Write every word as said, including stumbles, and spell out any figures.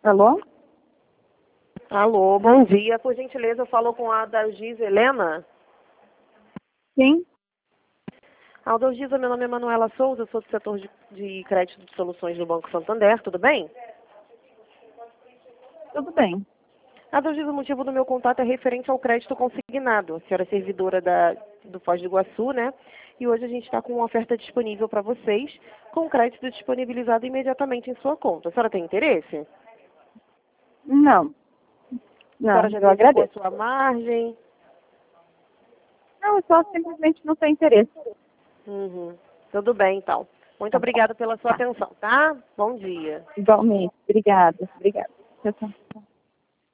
Alô? Alô, bom dia. Por gentileza, eu falo com a Adalgisa Helena. Sim. Adalgisa, meu nome é Manuela Souza, eu sou do setor de, de crédito de soluções do Banco Santander, tudo bem? Tudo bem. Adalgisa, o motivo do meu contato é referente ao crédito consignado. A senhora é servidora da, do Foz do Iguaçu, né? E hoje a gente está com uma oferta disponível para vocês, com crédito disponibilizado imediatamente em sua conta. A senhora tem interesse? Não. A senhora Não, já eu verificou a agradeço. sua margem? Não, eu só simplesmente não tenho interesse. Uhum. Tudo bem, então. Muito Tá bom. obrigada pela sua Tá. atenção, tá? Bom dia. Igualmente. Obrigada. Obrigada. Tchau, tchau.